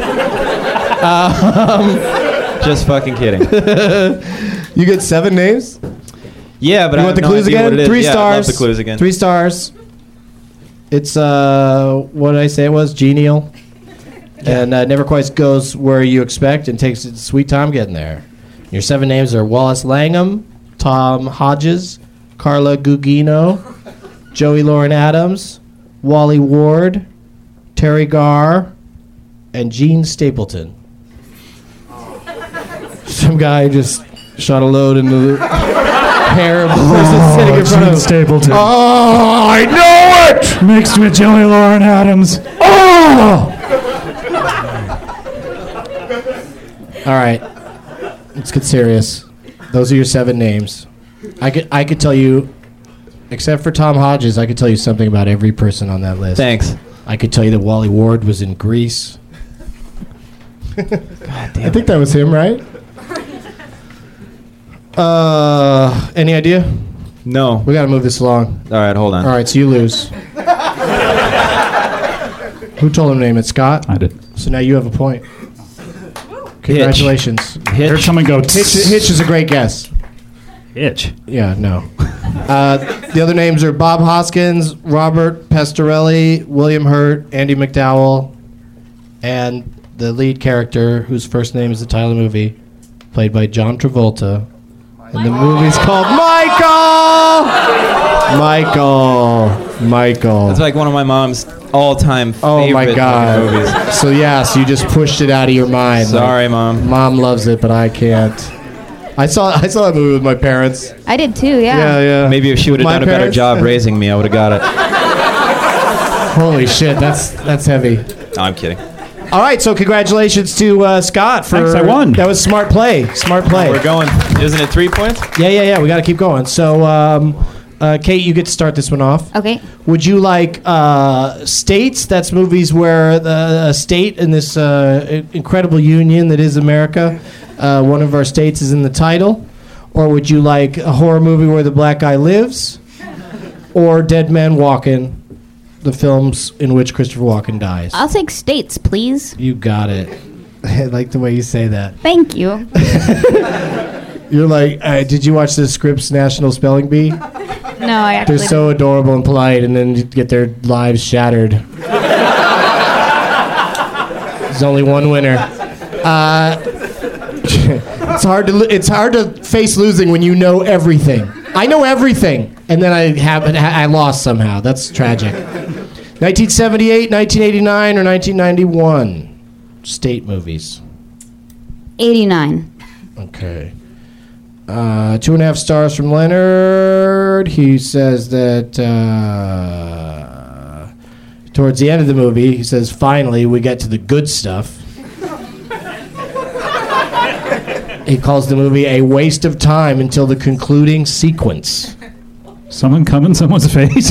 Just fucking kidding. You get 7 names. Yeah, but You I want have the no clues idea again? what it is. 3 Yeah, I'd stars. love the clues again. 3 stars. It's what did I say it was? Genial. And never quite goes where you expect and takes its sweet time getting there. Your 7 names are Wallace Langham, Tom Hodges, Carla Gugino, Joey Lauren Adams, Wally Ward, Terry Garr, and Gene Stapleton. Some guy just shot a load into the hair of the person sitting in front of him. Stapleton. Oh, I know it! Mixed with Joey Lauren Adams. Oh! All right, let's get serious. Those are your 7 names. I could tell you, except for Tom Hodges, I could tell you something about every person on that list. Thanks. I could tell you that Wally Ward was in Grease. I think that was him, right? Any idea? No. We got to move this along. All right, hold on. All right, so you lose. Who told him to name it? Scott? I did. So now you have a point. Congratulations. Here someone go. Hitch is a great guess. Hitch. Yeah, no. The other names are Bob Hoskins, Robert Pestorelli, William Hurt, Andy McDowell, and the lead character, whose first name is the title of the movie, played by John Travolta. And the movie's called Michael! Michael. It's like one of my mom's all-time favorite Oh my God. movies. So yes, you just pushed it out of your mind. Sorry, Mom. Mom loves it, but I can't. I saw that movie with my parents. I did too, yeah. Yeah. Maybe if she would have My done a better parents? job raising me, I would have got it. Holy shit, that's heavy. No, I'm kidding. All right, so congratulations to Scott for. Thanks, I won. That was smart play. Smart play. We're going. Isn't it 3 points? Yeah. We got to keep going. So, Kate, you get to start this one off. Okay. Would you like states? That's movies where the state in this incredible union that is America, one of our states is in the title. Or would you like a horror movie where the black guy lives? Or Dead Man Walking, the films in which Christopher Walken dies? I'll take states, please. You got it. I like the way you say that. Thank you. You're like, did you watch the Scripps National Spelling Bee? No, I actually They're so adorable and polite, and then you get their lives shattered. There's only one winner. It's hard to face losing when you know everything. I know everything, and then I lost somehow. That's tragic. 1978, 1989, or 1991? State movies. 89. Okay. 2.5 stars from Leonard. He says that towards the end of the movie, he says, finally, we get to the good stuff. He calls the movie a waste of time until the concluding sequence. Someone come in someone's face.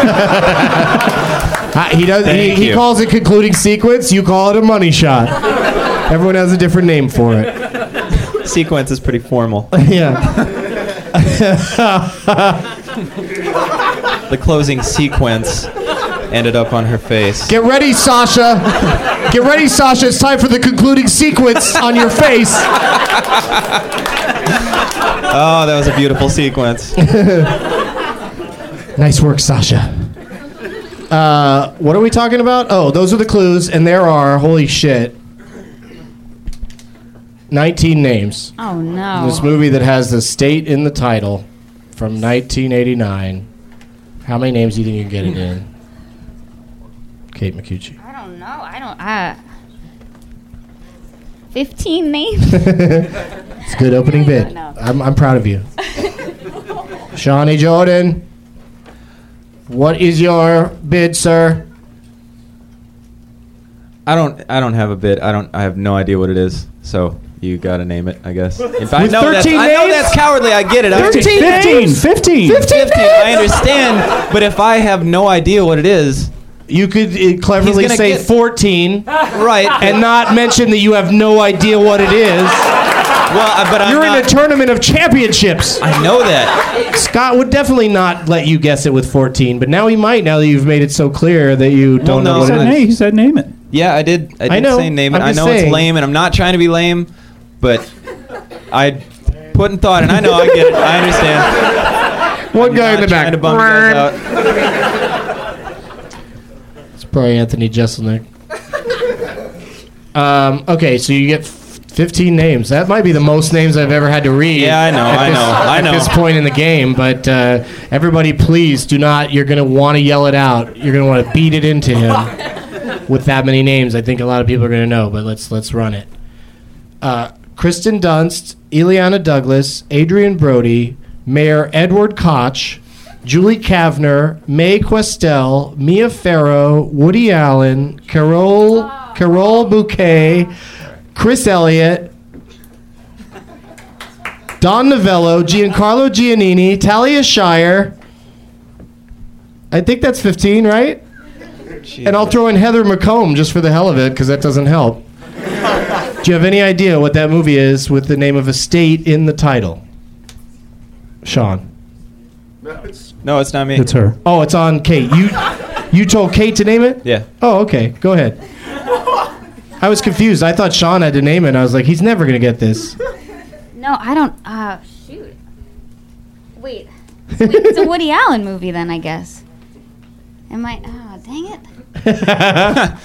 He does. He calls it concluding sequence. You call it a money shot. Everyone has a different name for it. Sequence is pretty formal. Yeah. The closing sequence ended up on her face. Get ready, Sasha. Get ready, Sasha. It's time for the concluding sequence on your face. Oh, that was a beautiful sequence. Nice work, Sasha. What are we talking about? Oh, those are the clues, and there are, holy shit, 19 names. Oh, no. This movie that has the state in the title from 1989. How many names do you think you can get it in? Kate Micucci. I don't know. 15 names. It's a good opening bid. know. I'm proud of you. Shawnee Jordan, what is your bid, sir? I don't have a bid. I have no idea what it is. So you gotta name it, I guess. If I With know 13 I know names? that's cowardly. I get it. 13 names? 15. 15 I understand, but if I have no idea what it is, You could cleverly He's gonna say get- 14 right? and not mention that you have no idea what it is. but I'm You're in not, a tournament of championships. I know that. Scott would definitely not let you guess it with 14, but now he might, now that you've made it so clear that you don't know no. what He it said, is. hey, he said name it. Yeah, I did. I did know. say name it. I'm I just know saying. it's lame, and I'm not trying to be lame, but I put in thought, and I know I get it. I understand. One guy in the Not trying back. to bum you guys out. It's probably Anthony Jeselnik. Okay, so you get 15 names. That might be the most names I've ever had to read. Yeah, I know, I know. At this point in the game, but everybody, please do not. You're going to want to yell it out. You're going to want to beat it into him with that many names. I think a lot of people are going to know, but let's run it. Kristen Dunst, Ileana Douglas, Adrian Brody, Mayor Edward Koch, Julie Kavner, Mae Questel, Mia Farrow, Woody Allen, Carole Bouquet, Chris Elliott, Don Novello, Giancarlo Giannini, Talia Shire. I think that's 15, right? And I'll throw in Heather McComb just for the hell of it, because that doesn't help. Do you have any idea what that movie is with the name of a state in the title? Sean. No, it's not me. It's her. Oh, it's on Kate. You told Kate to name it? Yeah. Oh, okay. Go ahead. I was confused. I thought Sean had to name it. And I was like, he's never going to get this. No, I don't. Shoot. Wait. It's a Woody Allen movie, then, I guess. Am I? Oh, dang it.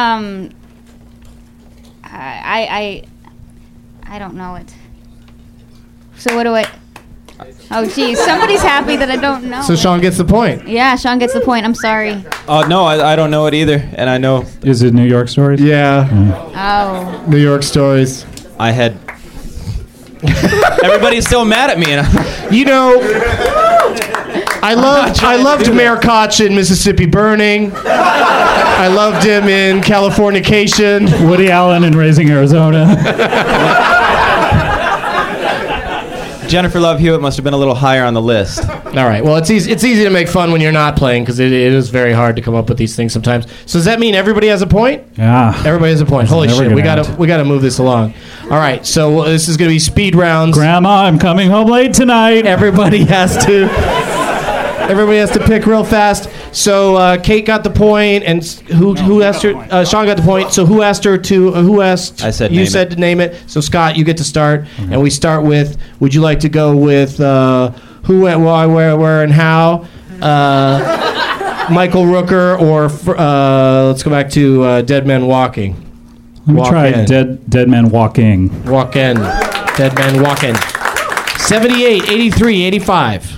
I don't know it. So what do I? Oh, geez. Somebody's happy that I don't know. So Sean gets the point. Yeah, Sean gets the point. I'm sorry. No, I don't know it either, and I know Is it New York Stories? Yeah. Oh. New York Stories. I had. Everybody's still mad at me, and You know, I loved Mayor Koch in Mississippi Burning. I loved him in Californication. Woody Allen in Raising Arizona. Jennifer Love Hewitt must have been a little higher on the list. All right. Well, it's easy to make fun when you're not playing because it is very hard to come up with these things sometimes. So does that mean everybody has a point? Yeah. Everybody has a point. Holy never shit! We gonna gotta end. move this along. All right. So this is gonna be speed rounds. Grandma, I'm coming home late tonight. Everybody has to pick real fast. So Kate got the point, and who asked her? Sean got the point. So who asked her to? Who asked? I said you name said it. to name it. So Scott, you get to start, and we start with. Would you like to go with who, what, why, where, and how? Michael Rooker, or let's go back to Dead Men Walking. Let me Walk try in. Dead Man Walking. Walk in. Dead Men Walking. 78, 83, 85.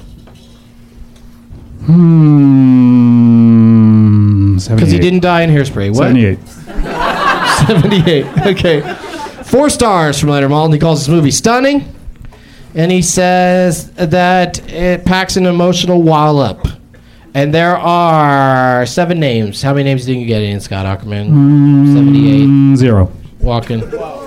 'Cause he didn't die in Hairspray. What? 78. 78. Okay. 4 stars from Leonard Maltin. He calls this movie stunning. And he says that it packs an emotional wallop. And there are 7 names. How many names did you get in, Scott Ackerman? 78. 0. Walking.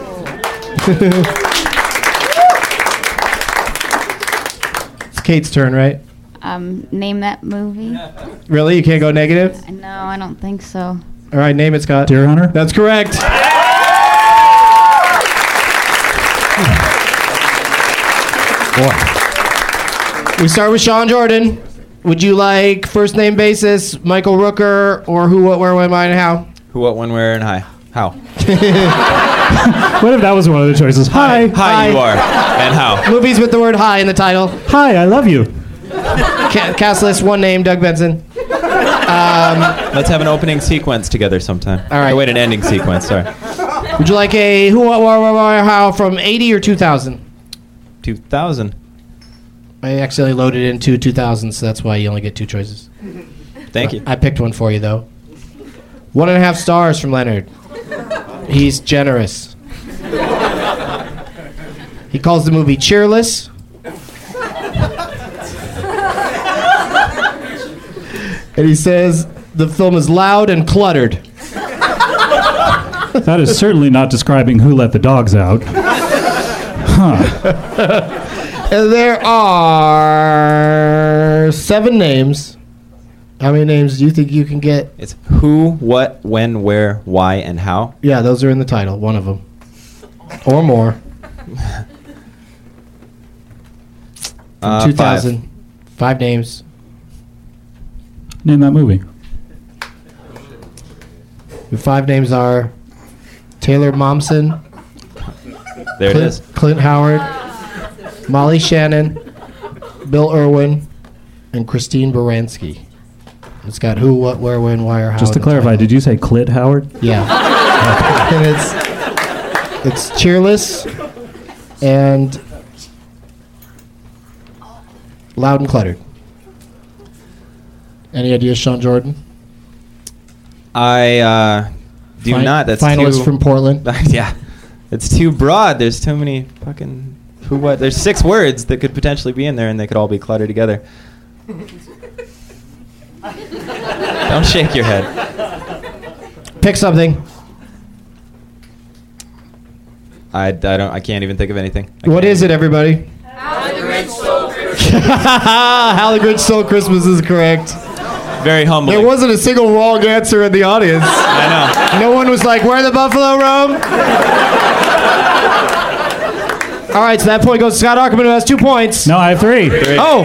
It's Kate's turn, right? Name that movie. Really? You can't go negative? No, I don't think so. All right, name it, Scott. Deer Hunter? That's correct. Boy. We start with Sean Jordan. Would you like first name basis, Michael Rooker, or who, what, where, when, why, and how? Who, what, when, where, and how? How? What if that was one of the choices? Hi. Hi, you are, and how? Movies with the word hi in the title. Hi, I love you. Cast list, one name, Doug Benson. Let's have an opening sequence together sometime. All right. Or wait, an ending sequence, sorry. Would you like a who, what, where, why, how from 80 or 2000? 2000. I accidentally loaded into 2000, so that's why you only get 2 choices. Thank you. I picked one for you, though. 1.5 stars from Leonard. He's generous. He calls the movie cheerless. And he says the film is loud and cluttered. That is certainly not describing Who Let the Dogs Out. And there are 7 names. How many names do you think you can get? It's who, what, when, where, why, and how. Yeah, those are in the title. One of them. Or more. From 2000. 5 names. Name that movie. The 5 names are Taylor Momsen. There it is. Clint Howard. Molly Shannon. Bill Irwin. And Christine Baranski. It's got who, what, where, when, why, or how. Just to clarify, did you say Clit Howard? Yeah. And it's cheerless and loud and cluttered. Any ideas, Sean Jordan? I do not. That's finalist too, from Portland. Yeah. It's too broad. There's too many fucking who, what. There's 6 words that could potentially be in there, and they could all be cluttered together. Don't shake your head. Pick something. I can't even think of anything. What is it, everybody? How the Grinch Stole Christmas. How the Grinch Stole Christmas is correct. Very humbling. There wasn't a single wrong answer in the audience. I know. No one was like, where the buffalo roam? All right, so that point goes to Scott Ackerman, who has 2 points. No, I have 3. Oh.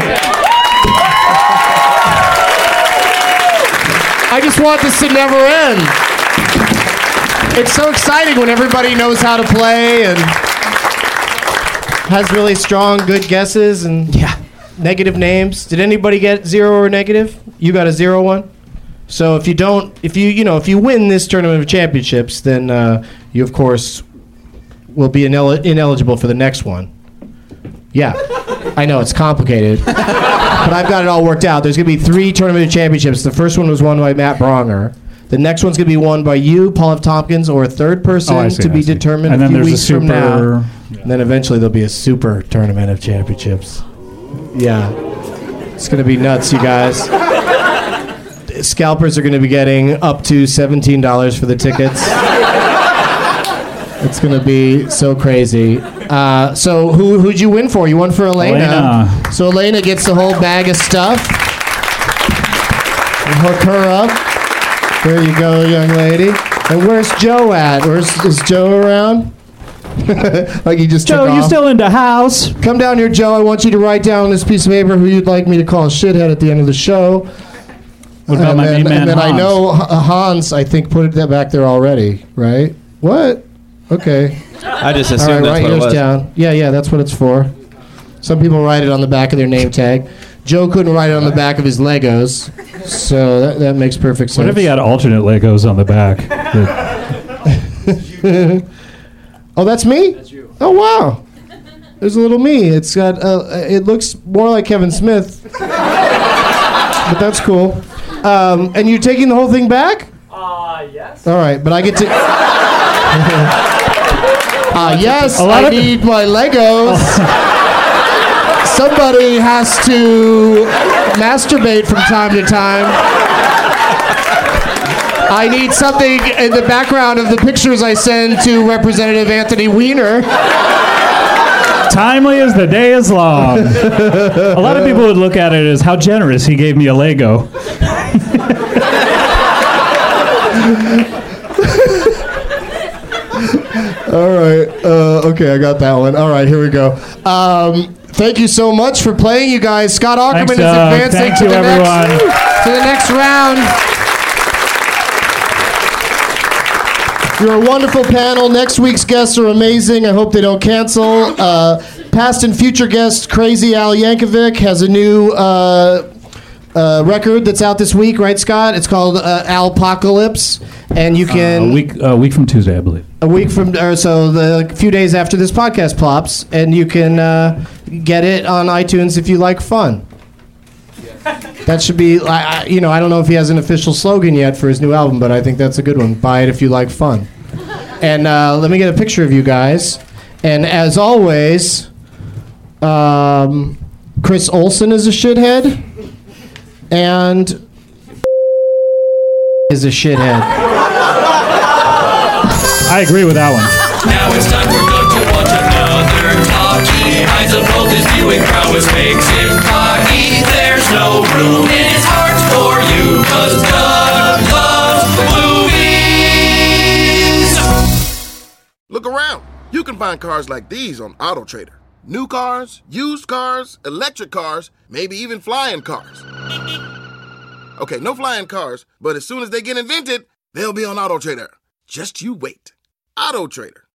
I just want this to never end. It's so exciting when everybody knows how to play and has really strong, good guesses and negative names. Did anybody get 0 or negative? You got a 0 one? So if you win this tournament of championships, then you of course will be ineligible for the next one. Yeah, I know it's complicated, but I've got it all worked out. There's going to be 3 tournament of championships. The first one was won by Matt Bronger. The next one's going to be won by you, Paul F. Tompkins, or a third person to be determined and a then few there's weeks a from now. super. And then eventually there'll be a super tournament of championships. Yeah, it's going to be nuts, you guys. Scalpers are going to be getting up to $17 for the tickets. It's going to be so crazy. So who'd you win for? You won for Elena. So Elena gets the whole bag of stuff. We'll hook her up. There you go, young lady. And where's Joe at? Is Joe around? Like he just Joe, took you off. still in the house? Come down here, Joe. I want you to write down on this piece of paper who you'd like me to call a shithead at the end of the show. What about my main man, and then Hans? I know Hans, I think, put that back there already, right? What? Okay. I just All assumed right, that's write what it yours was. down. Yeah, that's what it's for. Some people write it on the back of their name tag. Joe couldn't write it on the back of his Legos, so that makes perfect sense. What if he had alternate Legos on the back? Oh, that's me? That's you. Oh, wow. There's a little me. It's got. It looks more like Kevin Smith, but that's cool. And you're taking the whole thing back? Yes. All right, but I get to. Yes, I need my Legos. Somebody has to masturbate from time to time. I need something in the background of the pictures I send to Representative Anthony Weiner. Timely as the day is long. A lot of people would look at it as how generous he gave me a Lego. All right. Okay, I got that one. All right, here we go. Thank you so much for playing, you guys. Scott Ackerman Thanks, is advancing thank to you, the everyone. to the next round. You're a wonderful panel. Next week's guests are amazing. I hope they don't cancel. Past and future guest Crazy Al Yankovic has a new record that's out this week, right, Scott? It's called Alpocalypse, and you can A week from Tuesday, I believe. a few days after this podcast plops, and you can get it on iTunes if you like fun. That should be, I don't know if he has an official slogan yet for his new album, but I think that's a good one. Buy it if you like fun. And let me get a picture of you guys. And as always, Chris Olsen is a shithead, and is a shithead. I agree with that one. Now it's time for Doug to watch another talkie. Hides a both his viewing prowess makes him cocky. There's no room in his heart for you, 'cause Doug loves movies. Look around. You can find cars like these on AutoTrader. New cars, used cars, electric cars, maybe even flying cars. Okay, no flying cars, but as soon as they get invented, they'll be on AutoTrader. Just you wait. AutoTrader.